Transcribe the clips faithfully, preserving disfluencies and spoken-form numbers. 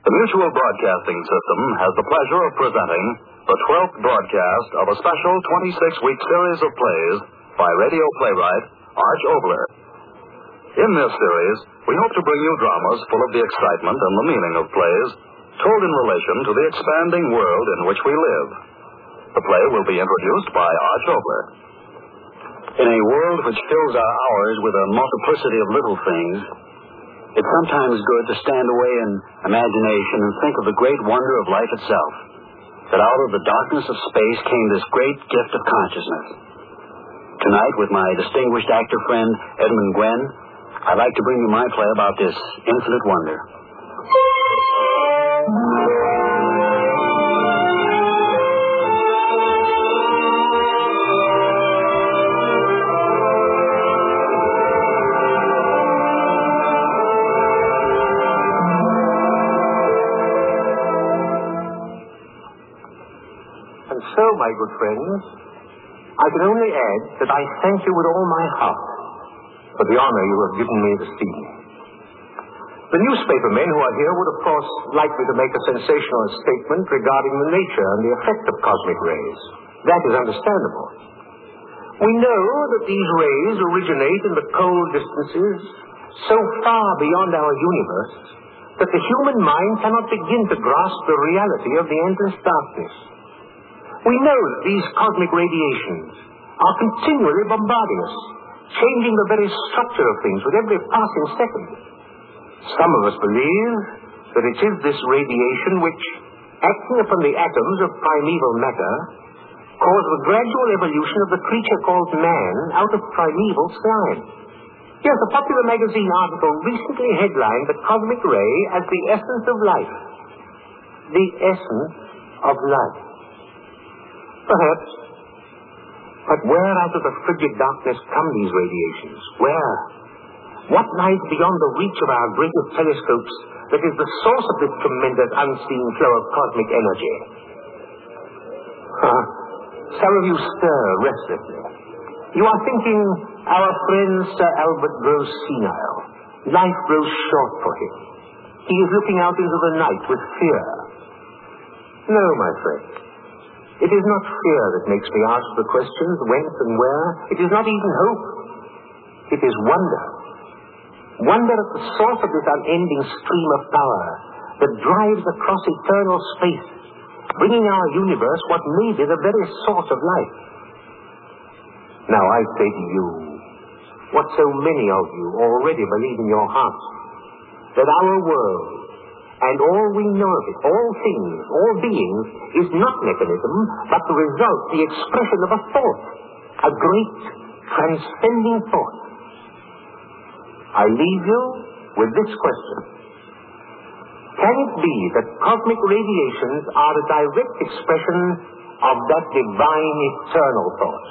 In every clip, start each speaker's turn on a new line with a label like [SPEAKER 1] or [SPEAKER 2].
[SPEAKER 1] The Mutual Broadcasting System has the pleasure of presenting the twelfth broadcast of a special twenty-six week series of plays by radio playwright Arch Obler. In this series, we hope to bring you dramas full of the excitement and the meaning of plays, told in relation to the expanding world in which we live. The play will be introduced by Arch Obler.
[SPEAKER 2] In a world which fills our hours with a multiplicity of little things, it's sometimes good to stand away in imagination and think of the great wonder of life itself, that out of the darkness of space came this great gift of consciousness. Tonight, with my distinguished actor friend, Edmund Gwenn, I'd like to bring you my play about this infinite wonder.
[SPEAKER 3] And so, my good friends, I can only add that I thank you with all my heart for the honor you have given me this evening. The newspaper men who are here would, of course, like me to make a sensational statement regarding the nature and the effect of cosmic rays. That is understandable. We know that these rays originate in the cold distances so far beyond our universe that the human mind cannot begin to grasp the reality of the endless darkness. We know that these cosmic radiations are continually bombarding us, changing the very structure of things with every passing second. Some of us believe that it is this radiation which, acting upon the atoms of primeval matter, caused the gradual evolution of the creature called man out of primeval slime. Yes, a popular magazine article recently headlined the cosmic ray as the essence of life. The essence of life. Perhaps. But where out of the frigid darkness come these radiations? Where? What lies beyond the reach of our greatest telescopes that is the source of this tremendous unseen flow of cosmic energy? Huh? Some of you stir restlessly. You are thinking our friend Sir Albert grows senile. Life grows short for him. He is looking out into the night with fear. No, my friend. It is not fear that makes me ask the questions whence and where. It is not even hope. It is wonder. Wonder at the source of this unending stream of power that drives across eternal space, bringing our universe what may be the very source of life. Now I say to you, what so many of you already believe in your hearts, that our world, and all we know of it, all things, all beings, is not mechanism, but the result, the expression of a thought, a great, transcending thought. I leave you with this question. Can it be that cosmic radiations are a direct expression of that divine eternal thought?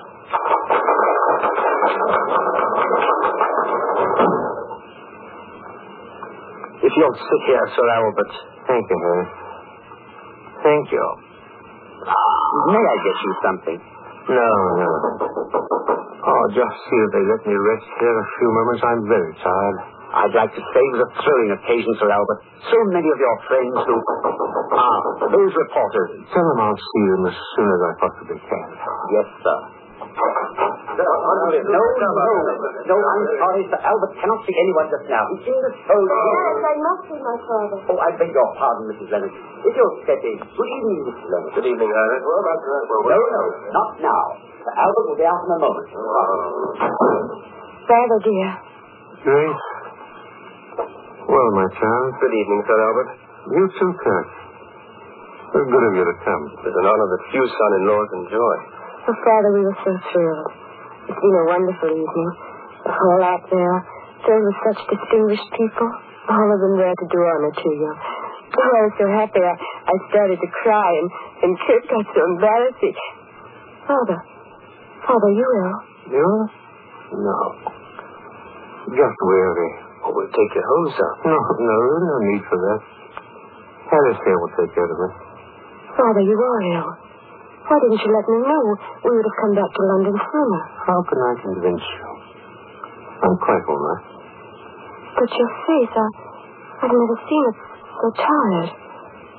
[SPEAKER 2] If you'll sit here, Sir Albert.
[SPEAKER 3] Thank you, Harry. Thank you.
[SPEAKER 2] May I get you something?
[SPEAKER 3] No, no. Oh, just see if they let me rest here a few moments. I'm very tired.
[SPEAKER 2] I'd like to say it was a thrilling occasion, Sir Albert. So many of your friends who... Ah, those reporters.
[SPEAKER 3] Tell them I'll see them as soon as I possibly can.
[SPEAKER 2] Yes, sir. No, no, no, I'm sorry, Sir Albert cannot see anyone just now. He's in the show.
[SPEAKER 4] Yes, I must see my father.
[SPEAKER 2] Oh, I beg your pardon, Missus Leonard. If you'll step in. Good evening, Missus Leonard.
[SPEAKER 5] Good evening, Harry. Well, that's right. Well,
[SPEAKER 2] no, no, not now. Sir Albert will be out in a moment.
[SPEAKER 4] Father, dear.
[SPEAKER 3] Grace. Well, my child.
[SPEAKER 5] Good evening, Sir Albert.
[SPEAKER 3] You too, Kat. Very good of you to come.
[SPEAKER 5] It's an honor that few son-in-laws enjoy.
[SPEAKER 4] Oh, Father, we were so thrilled. It's been a wonderful evening. The hall out there, filled with such distinguished people. All of them there to do honor to you. Oh, I was so happy I, I started to cry, and, and Kurt got so embarrassed. He... Father, Father, you ill?
[SPEAKER 3] You? No. Just weary.
[SPEAKER 5] Oh, we'll take you home, sir.
[SPEAKER 3] No, no, no need for that. Harris here will take care of it.
[SPEAKER 4] Father, you are ill. Why didn't you let me know? We would have come back to London sooner.
[SPEAKER 3] How can I convince you? I'm quite all right.
[SPEAKER 4] But your face, I, I've never seen it so tired.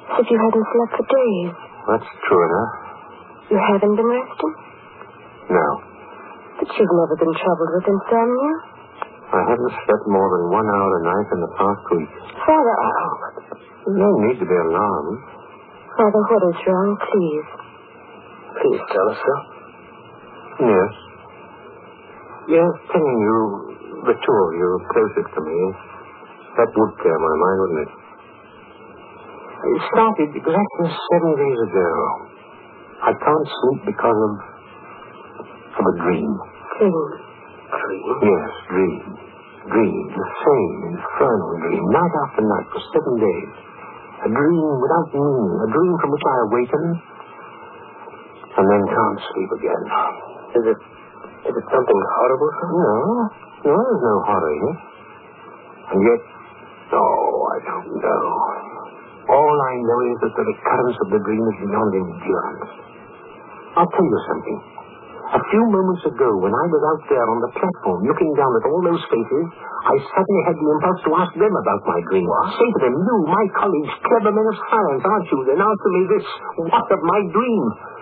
[SPEAKER 4] As if you hadn't slept for days.
[SPEAKER 3] That's true enough.
[SPEAKER 4] You haven't been resting?
[SPEAKER 3] No.
[SPEAKER 4] But you've never been troubled with insomnia?
[SPEAKER 3] I haven't slept more than one hour a night in the past week.
[SPEAKER 4] Father, Albert.
[SPEAKER 3] There's no need to be alarmed.
[SPEAKER 4] Father, what is wrong, please?
[SPEAKER 5] Please tell us, sir.
[SPEAKER 3] Yes. Yes, telling you, the two of you closest to me, that would clear my mind, wouldn't it? It started exactly seven days ago. I can't sleep because of, of a dream.
[SPEAKER 4] Dream?
[SPEAKER 5] Dream?
[SPEAKER 3] Yes, dream. Dream. The same infernal dream, night after night for seven days. A dream without meaning, a dream from which I awaken and then can't sleep again.
[SPEAKER 5] Is it, is it something horrible, sir?
[SPEAKER 3] No, no, there's no horror in it. And yet, oh, I don't know. All I know is that the recurrence of the dream is beyond endurance. I'll tell you something. A few moments ago, when I was out there on the platform looking down at all those faces, I suddenly had the impulse to ask them about my dream. Say to them, you, my colleagues, clever men of science, aren't you? Then answer me this, what of my dream?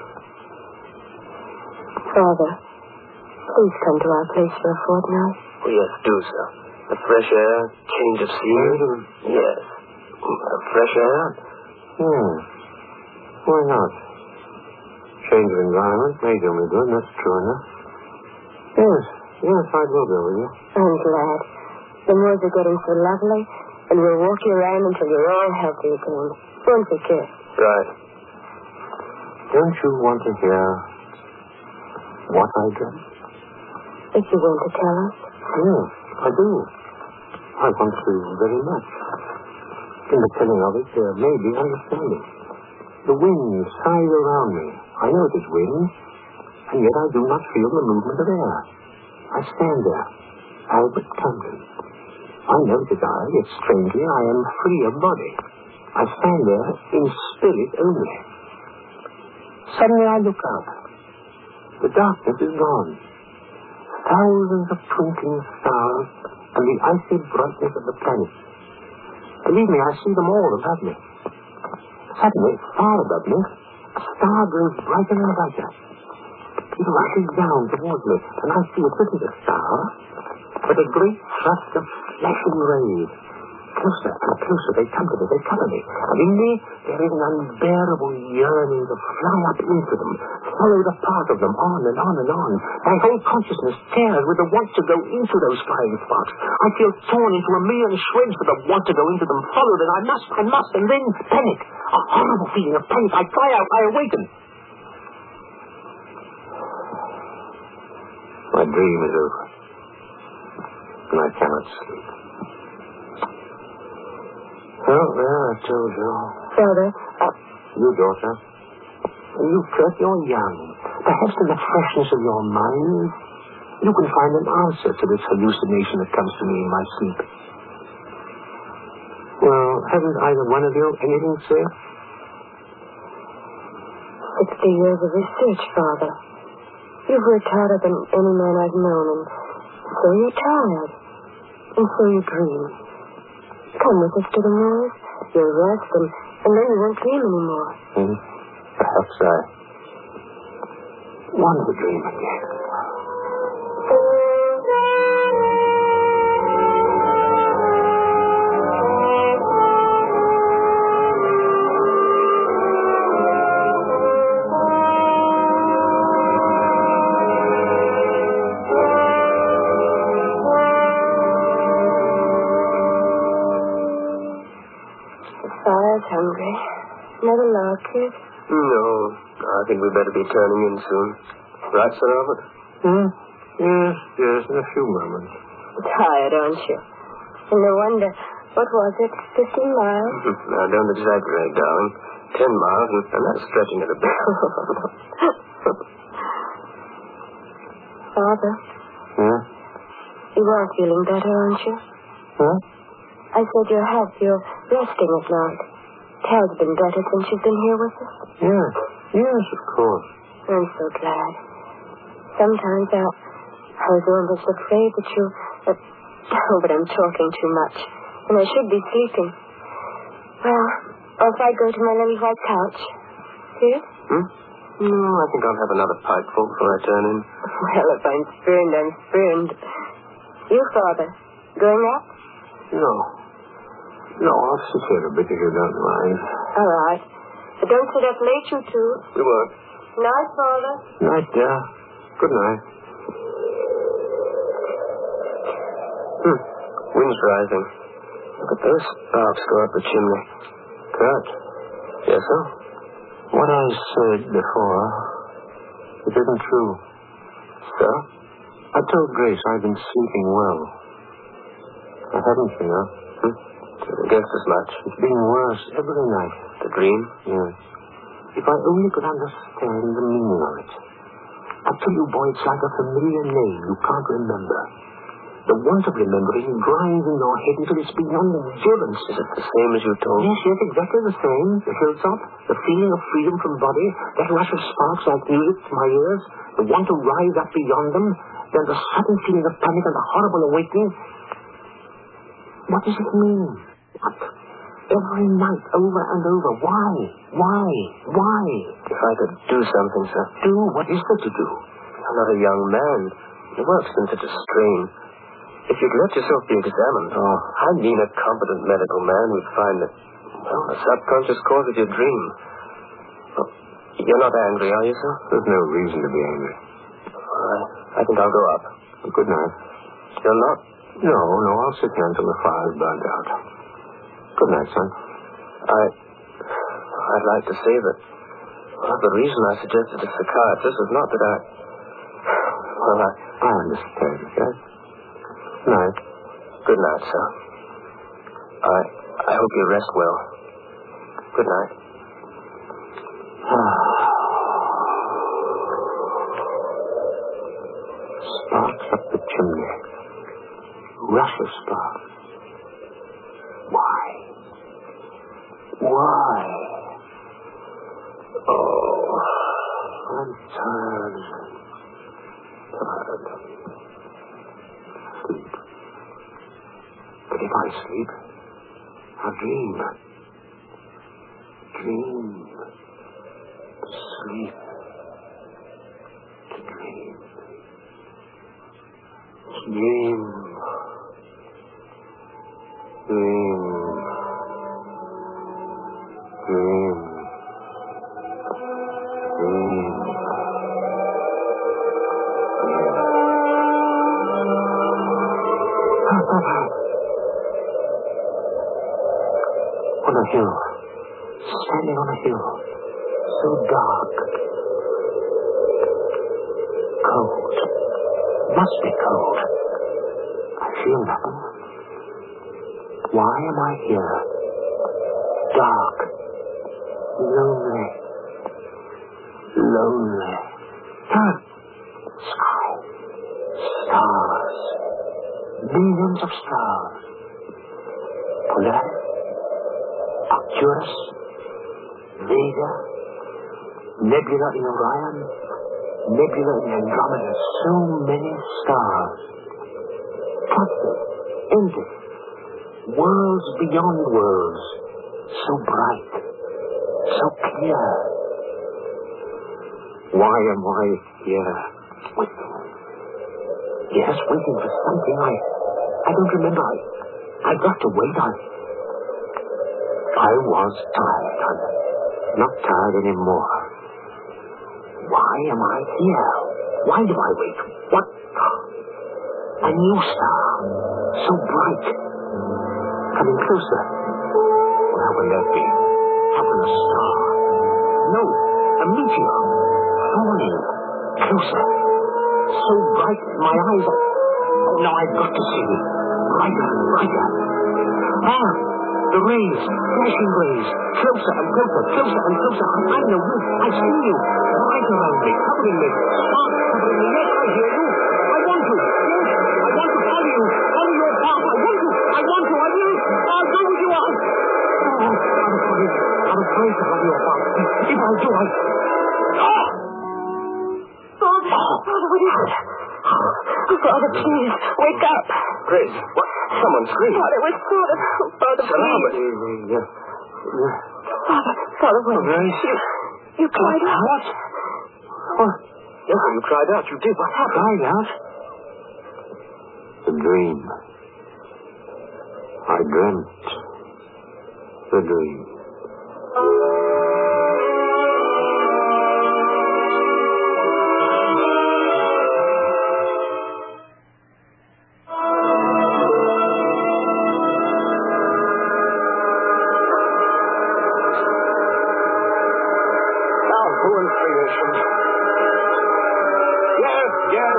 [SPEAKER 4] Father, please come to our place for a fortnight.
[SPEAKER 5] Oh, yes, do, sir. The fresh air, change of scene. Yes. Uh, fresh air?
[SPEAKER 3] Hmm. Why not? Change of environment may do me good, that's true enough. Yes, yes, I will go with you.
[SPEAKER 4] I'm glad. The moors are getting so lovely, and we'll walk you around until you're all healthy again. Won't we, kid?
[SPEAKER 5] Right.
[SPEAKER 3] Don't you want to hear what I did?
[SPEAKER 4] If you want to tell us.
[SPEAKER 3] Yes, I do. I want to very much. In the telling of it, there may be understanding. The wind sighs around me. I know it is wind, and yet I do not feel the movement of air. I stand there, Albert Camden. I know it is I, yet strangely I am free of body. I stand there in spirit only. Suddenly I look up. The darkness is gone. Thousands of twinkling stars and the icy brightness of the planets. Believe me, I see them all above me. Suddenly, far above me, a star grows brighter and brighter. It rushes down towards me, and I see it isn't a star, but a great thrust of flashing rays. Closer and closer they come to me, they cover me, and in me there is an unbearable yearning to fly up into them, follow the path of them, on and on and on. My whole consciousness tears with the want to go into those flying spots. I feel torn into a million shreds with the want to go into them, followed, and I must, I must, and then panic. A horrible feeling of panic. I cry out, I awaken. My dream is over, and I cannot sleep. Well, there, I told you.
[SPEAKER 4] Father, uh...
[SPEAKER 3] You, daughter. You, Kurt, you're young. Perhaps in the freshness of your mind, you can find an answer to this hallucination that comes to me in my sleep. Well, haven't either one of you anything to say?
[SPEAKER 4] Sixty years of research, Father. You've worked harder than any man I've known, and so you're tired. And so you dream. Come with us to the moors. You'll rest, and, and then you won't dream anymore.
[SPEAKER 3] Hmm. Perhaps I want to dream again.
[SPEAKER 4] Fire's hungry. Another log, kid?
[SPEAKER 5] No, I think we'd better be turning in soon. Right, Sir Albert?
[SPEAKER 3] Hmm? Yes, yes, in a few moments.
[SPEAKER 4] Tired, aren't you? And no wonder. What was it? Fifteen miles?
[SPEAKER 5] Now, don't exaggerate, darling. Ten miles, and, and that's stretching it a bit.
[SPEAKER 4] Father?
[SPEAKER 3] Yeah?
[SPEAKER 4] You are feeling better, aren't you?
[SPEAKER 3] Huh?
[SPEAKER 4] I said your health, you're resting at night. Tal's been better since you've been here with us?
[SPEAKER 3] Yes, yes, of course.
[SPEAKER 4] I'm so glad. Sometimes I, I was almost afraid that you... Uh, oh, but I'm talking too much. And I should be sleeping. Well, Or if I go to my lily white couch. See it?
[SPEAKER 5] Hmm? No, I think I'll have another pipeful before I turn in.
[SPEAKER 4] Well, if I'm spurned, I'm spurned. You, Father, going up?
[SPEAKER 3] No. No, I'll sit here a bit if you don't mind.
[SPEAKER 4] All right. But don't sit up late, you two.
[SPEAKER 3] We won't.
[SPEAKER 4] Night, Father.
[SPEAKER 3] Night, dear. Good night.
[SPEAKER 5] Hmm. Wind's rising. Look at those sparks go up the chimney.
[SPEAKER 3] Kurt.
[SPEAKER 5] Yes, sir?
[SPEAKER 3] What I said before, it isn't true.
[SPEAKER 5] Sir?
[SPEAKER 3] I told Grace I've been sleeping well. I haven't, you know.
[SPEAKER 5] Hmm? Guessed as much.
[SPEAKER 3] It's been worse every night.
[SPEAKER 5] The dream?
[SPEAKER 3] Yes. If I only could understand the meaning of it. I tell you, boy, it's like a familiar name you can't remember. The want of remembering grinds in your head until it's beyond endurance.
[SPEAKER 5] Is it the same as you told?
[SPEAKER 3] Yes, yes, exactly the same. The hilltop, the feeling of freedom from body, that rush of sparks like music to my ears, the want to rise up beyond them, then the sudden feeling of panic and the horrible awakening. What does it mean? What? Every night, over and over. Why? Why? Why?
[SPEAKER 5] If I could do something, sir.
[SPEAKER 3] Do? What is there to do?
[SPEAKER 5] I'm not a young man. The work's been such a strain. If you'd let yourself be examined,
[SPEAKER 3] oh.
[SPEAKER 5] I mean a competent medical man would find that, well, the subconscious cause of your dream. Well, you're not angry, are you, sir?
[SPEAKER 3] There's no reason to be angry.
[SPEAKER 5] All right. I think I'll go up.
[SPEAKER 3] Good night.
[SPEAKER 5] You're not?
[SPEAKER 3] No, no, I'll sit here until the fire's burnt out. Good night, son.
[SPEAKER 5] I... I'd like to say that... Well, the reason I suggested a psychiatrist was not that I... Well, I...
[SPEAKER 3] I understand, yes? Night.
[SPEAKER 5] Good night, sir. I... I hope you rest well. Good night.
[SPEAKER 3] Sparks up the chimney. Rush of sparks. Why? Why? Oh, I'm tired. Tired. Sleep. But if I sleep, I'll dream. Dream. Sleep. To dream. Dream. Dream. Dream. Dream. On a hill. Standing on a hill. So dark. Cold. Must be cold. I feel nothing. Why am I here? Dark. Lonely. Lonely. Huh. Sky. Stars. Millions of stars. Polaris. Arcturus. Vega. Nebula in Orion. Nebula in Andromeda. So many stars. Countless. Endless. Worlds beyond worlds. So bright. So clear. Why am I here? Waiting. Yes, waiting for something. I I don't remember. I, I got to wait. I, I was tired. I'm not tired anymore. Why am I here? Why do I wait? What? A new star. So bright. Coming closer. Where will that be? How can a star? No, a meteor. Falling. Closer. So bright, my eyes are... Oh, now I've got to see. Brighter and brighter. Ah, the rays. Flashing rays. Closer and closer, closer and closer. I'm on the roof. I see you. Right around me, covering me. Sparks covering me. Yes, I hear you. I want to. Yes, I want to follow you. Follow your path. I want to. I want to. I will. I'll go with you out. Oh, I'm afraid. I'm afraid to follow your path. If I do, I... Oh!
[SPEAKER 4] Father, Father, what is it? Oh, Father, please, wake up.
[SPEAKER 5] Grace, what? Someone screamed.
[SPEAKER 4] Father, it was Father. Oh, Father, please.
[SPEAKER 5] Salama.
[SPEAKER 3] Yeah. Yeah.
[SPEAKER 4] Father, Father, wait.
[SPEAKER 3] Oh, Grace.
[SPEAKER 4] You, you cried out.
[SPEAKER 3] What? What?
[SPEAKER 5] Yes, you cried out. You did. What happened?
[SPEAKER 3] Cried out? The dream. I dreamt the dream.
[SPEAKER 5] Yes, yes.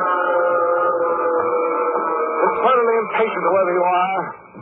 [SPEAKER 5] Eternally impatient, whoever you are.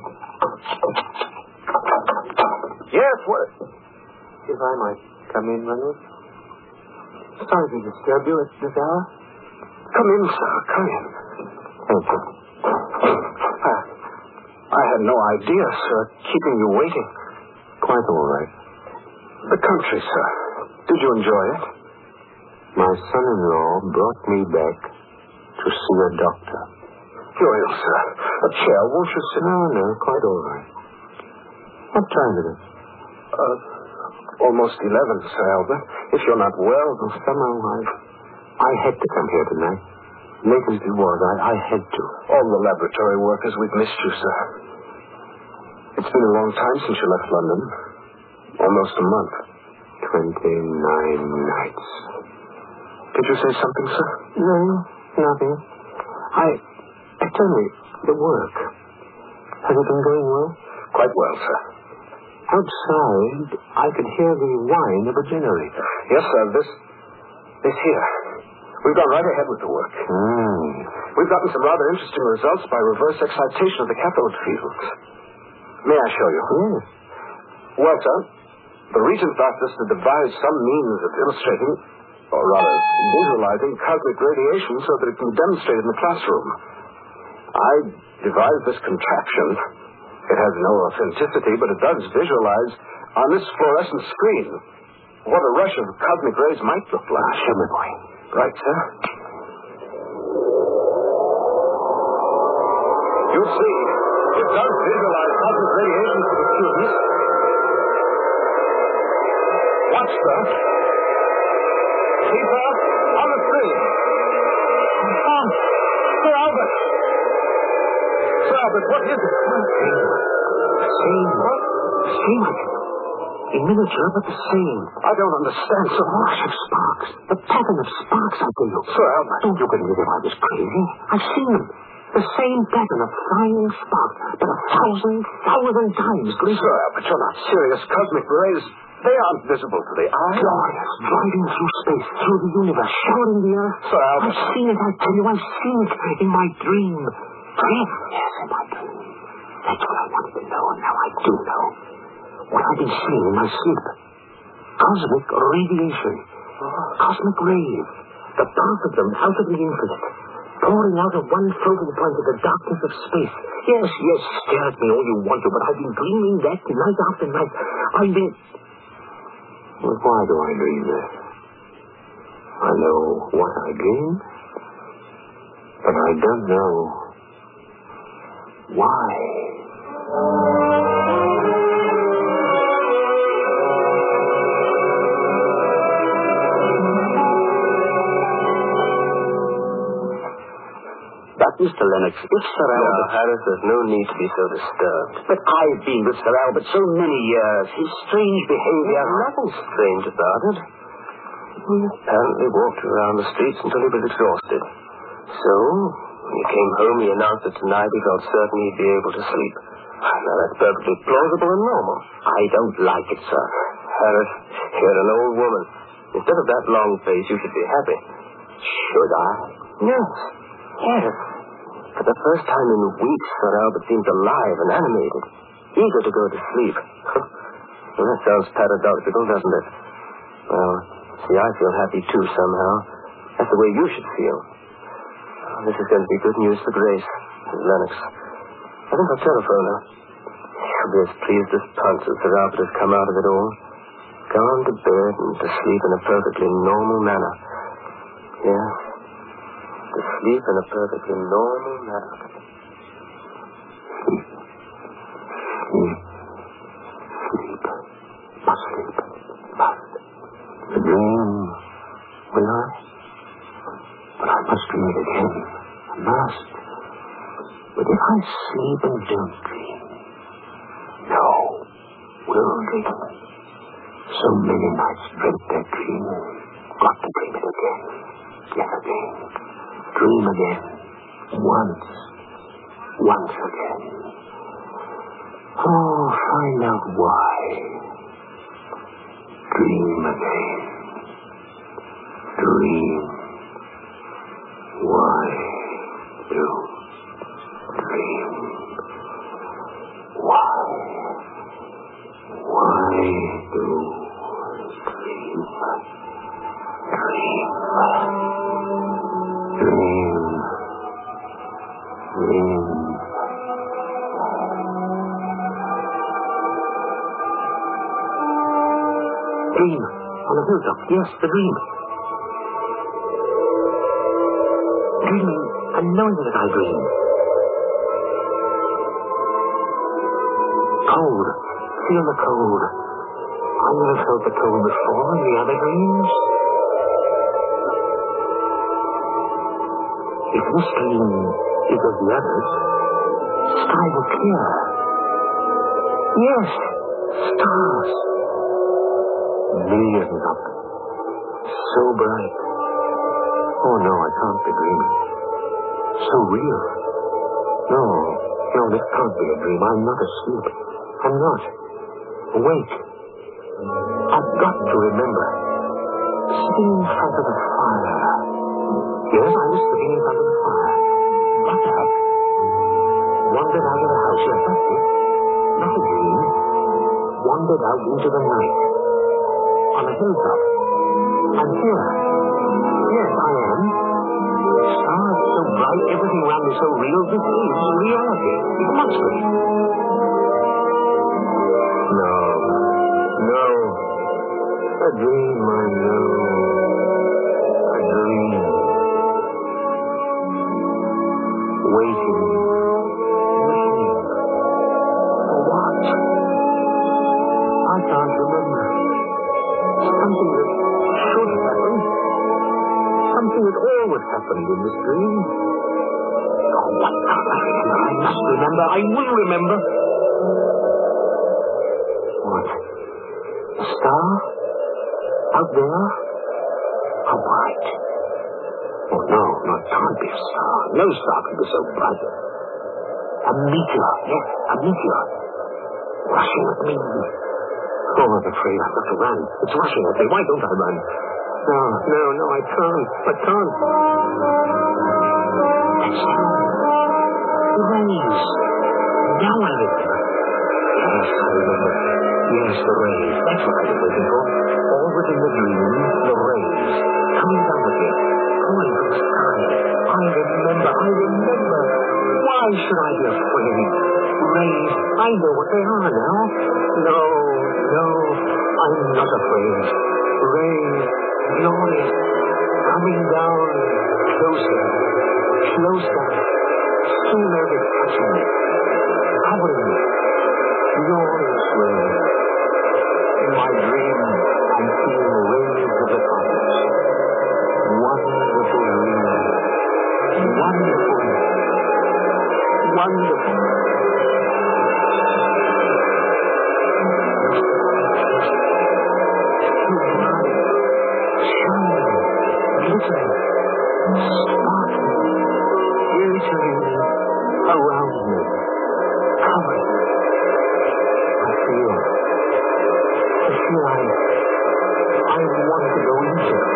[SPEAKER 5] Yes, what?
[SPEAKER 3] If I might come in, Reynolds. Sorry to disturb you at this hour.
[SPEAKER 5] Come in, sir. Come in.
[SPEAKER 3] Thank you.
[SPEAKER 5] I, I had no idea, sir, keeping you waiting.
[SPEAKER 3] Quite all right.
[SPEAKER 5] The country, sir. Did you enjoy it?
[SPEAKER 3] My son-in-law brought me back to see a doctor.
[SPEAKER 5] You're ill, sir. A chair, won't you sit?
[SPEAKER 3] No, no, quite all right. What time is it?
[SPEAKER 5] Uh, almost eleven, Sir Albert. If you're not well,
[SPEAKER 3] Well, somehow I, I had to come here tonight. Late as it was, I, I had to.
[SPEAKER 5] all the laboratory workers, we've missed you, sir. It's been a long time since you left London. Almost a month.
[SPEAKER 3] Twenty-nine nights.
[SPEAKER 5] Did you say something, sir?
[SPEAKER 3] No, nothing. I, I tell me, the work. Has it been going well?
[SPEAKER 5] Quite well, sir.
[SPEAKER 3] Outside, I could hear the whine of a generator.
[SPEAKER 5] Yes, sir. This, this here. We've gone right ahead with the work.
[SPEAKER 3] Hmm.
[SPEAKER 5] We've gotten some rather interesting results by reverse excitation of the cathode fields. May I show you?
[SPEAKER 3] Yes.
[SPEAKER 5] Well, sir, the Regents asked us to devise some means of illustrating, or rather, visualizing cosmic radiation so that it can be demonstrated in the classroom. I devised this contraption. It has no authenticity, but it does visualize on this fluorescent screen what a rush of cosmic rays might look like.
[SPEAKER 3] Show me, boy.
[SPEAKER 5] Right, sir. You see, it does visualize cosmic radiation for the students. Watch, sir. See, sir? On the screen. Oh, Sir Albert. Sir Albert, what is it?
[SPEAKER 3] Same. Same. In miniature, but the same.
[SPEAKER 5] I don't understand, sir.
[SPEAKER 3] The rush of sparks. The pattern of sparks, I tell you.
[SPEAKER 5] Sir Albert.
[SPEAKER 3] Don't you believe if I was crazy? I've seen them. The same pattern of flying sparks, but a thousand, thousand times greater.
[SPEAKER 5] Sir Albert, you're not serious. Cosmic rays, they aren't visible to the eye.
[SPEAKER 3] Glorious, driving through space, through the universe, showering the earth.
[SPEAKER 5] Sir Albert.
[SPEAKER 3] I've seen it, I tell you, I've seen it in my dream. Dream? Yes, in my dream. That's what I wanted to know, and now I do know. What I've been seeing in my sleep. Cosmic radiation. Cosmic rays. The path of them out of the infinite. Pouring out of one floating point of the darkness of space. Yes, yes, stare at me all you want to, but I've been dreaming that night after night. I've been... Well, why do I dream that? I know what I dream, but I don't know why. But, Mister Lennox, if Sir Albert...
[SPEAKER 5] Now, Harris, there's no need to be so disturbed.
[SPEAKER 3] But I've been with Sir Albert so many years. His strange behavior...
[SPEAKER 5] There's nothing strange about it. He apparently walked around the streets until he was exhausted. So, when he came home, he announced that tonight he felt certain he'd be able to sleep. Now, that's perfectly plausible and normal.
[SPEAKER 3] I don't like it, sir.
[SPEAKER 5] Harris, you're an old woman. Instead of that long face, you should be happy.
[SPEAKER 3] Should I?
[SPEAKER 5] Yes. Yes. For the first time in weeks, Sir Albert seems alive and animated, eager to go to sleep. Well, that sounds paradoxical, doesn't it? Well, see, I feel happy too, somehow. That's the way you should feel. Oh, this is going to be good news for Grace, Missus Lennox. I think I'll telephone her. She'll be as pleased as Punch that Sir Albert has come out of it all. Gone to bed and to sleep in a perfectly normal manner. Yeah. To sleep in a perfectly normal manner.
[SPEAKER 3] Sleep. Sleep. Must sleep. sleep and don't dream. No, we'll dream. So many nights dreamt that dream. Got to dream it again. Yes, again. Dream again. Once. Once again. Oh, find out why. Dream again. Dream. Why do dream? Why? Why do dream? Dream. Dream. Dream. Dream. On a hilltop. Yes, the dream. Dreaming and knowing that I dream. Cold. Feel the cold. I never felt the cold before in the other dreams. If this dream is of the others, sky will clear. Yes, stars. Millions of them. So bright. Oh, no, I can't be dreaming. So real. No, no, this can't be a dream. I'm not asleep. I'm not. Wait. I've got to remember. Sitting in front of the fire. Yes, I was sitting in front of the fire. Got up. Wandered out of the house. Yes, that's it. Not a dream. Wandered out into the night. On a hilltop. I'm here. Yes, I am. Stars so bright, everything around me so real. This is reality. It must be. No. No. A dream, I know. A dream. Waiting. Waiting. For what? I can't remember. Something that should happen. Something that always happened in this dream. Oh, what can't I remember? I must remember. I will remember. What? A star? Out there? How bright? Oh, no, no, it can't be a star. No star can be so bright. A meteor. Yes, a meteor. Rushing at me. Oh, I'm afraid I've got to run. It's rushing at me. Why don't I run? No, no, no, I can't. I can't. That's true. The rays. Now I remember. Yes, I remember. Yes, the rays. That's what I was waiting for. All within the dream, the rays. Coming down again. Pouring from the sky. I remember. I remember. Why should I be afraid? Rays. I know what they are now. No, no. I'm not afraid. Rays. Glorious, coming down, closer, closer, soon they'll be touching me, covering me, glorious rays. In my dream, I'm seeing rays of the cosmos. Wonderful dream, wonderful, wonderful. Around me, covered. I feel, I feel I, I want to go into it.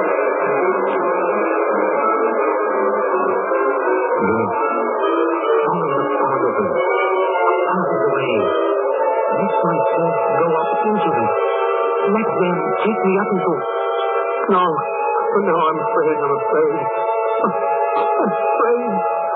[SPEAKER 3] Yes, follow the sound of them, out of the way. Let myself go up into them. Let them take me up into. No, no, I'm afraid, I'm afraid. I'm afraid.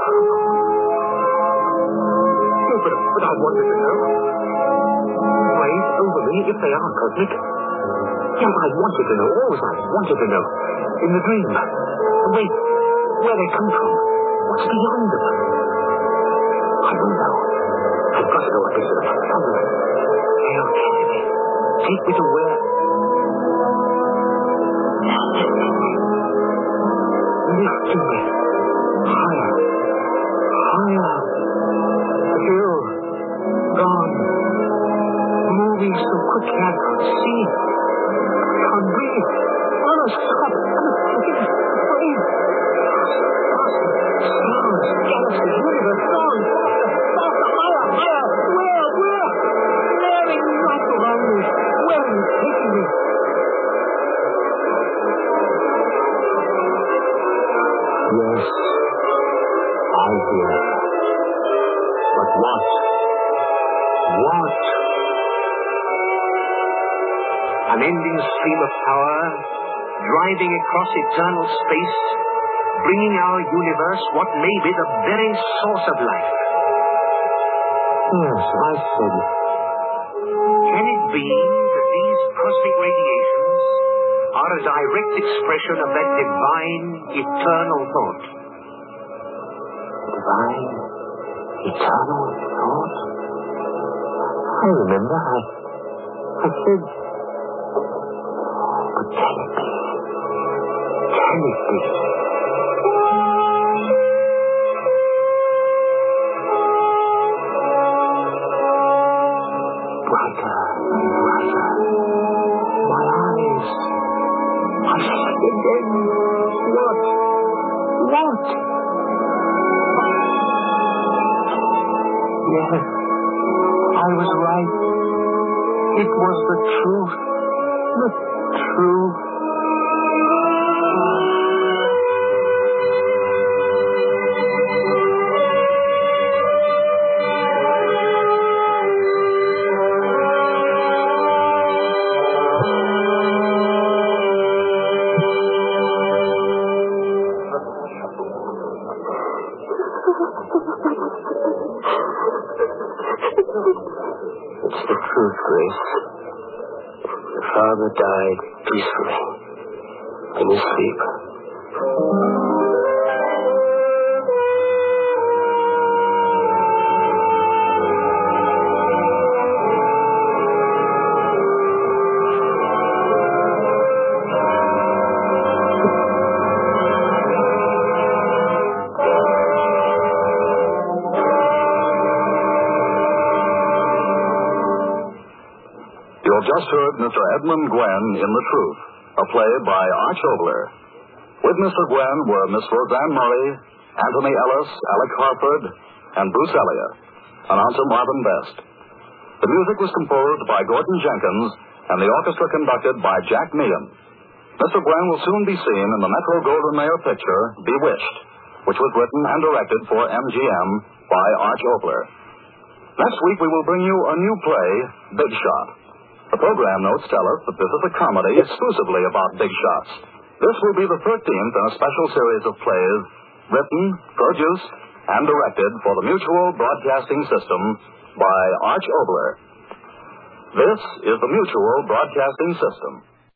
[SPEAKER 3] But, but I wanted to know. Rays over me, if they are cosmic. Yes, I wanted to know. Always I wanted to know. In the dream. Wait, where they come from. What's beyond them? I don't know. I've got to go up into them. Somewhere. They'll carry me. Take me to where? Lifting me. Higher. Higher. Hill. I can't see. I can't breathe. Honest, stop. I'm afraid. Stars, galaxies, universe, stars, faster, higher, higher. Where, where? Blaring light around me. Where are you taking me? Yes, I hear. But what? What? Unending stream of power, driving across eternal space, bringing our universe what may be the very source of life. Yes, I said it. Can it be that these cosmic radiations are a direct expression of that divine, eternal thought? Divine, eternal thought? I remember. I, I said, but can it be? Can it be? Brighter and brighter. My eyes. I see again. What? What? Yes, I was right. It was the truth. The truth. It's the truth, Grace. Your father died peacefully in his sleep.
[SPEAKER 1] You have just heard Mister Edmund Gwenn in The Truth, a play by Arch Obler. With Mister Gwenn were Miss Roseanne Murray, Anthony Ellis, Alec Harford, and Bruce Elliott. Announcer Marvin Best. The music was composed by Gordon Jenkins, and the orchestra conducted by Jack Meehan. Mister Gwenn will soon be seen in the Metro Goldwyn Mayer picture, Bewitched, which was written and directed for M G M by Arch Obler. Next week we will bring you a new play, Big Shot. The program notes tell us that this is a comedy exclusively about big shots. This will be the thirteenth in a special series of plays written, produced, and directed for the Mutual Broadcasting System by Arch Obler. This is the Mutual Broadcasting System.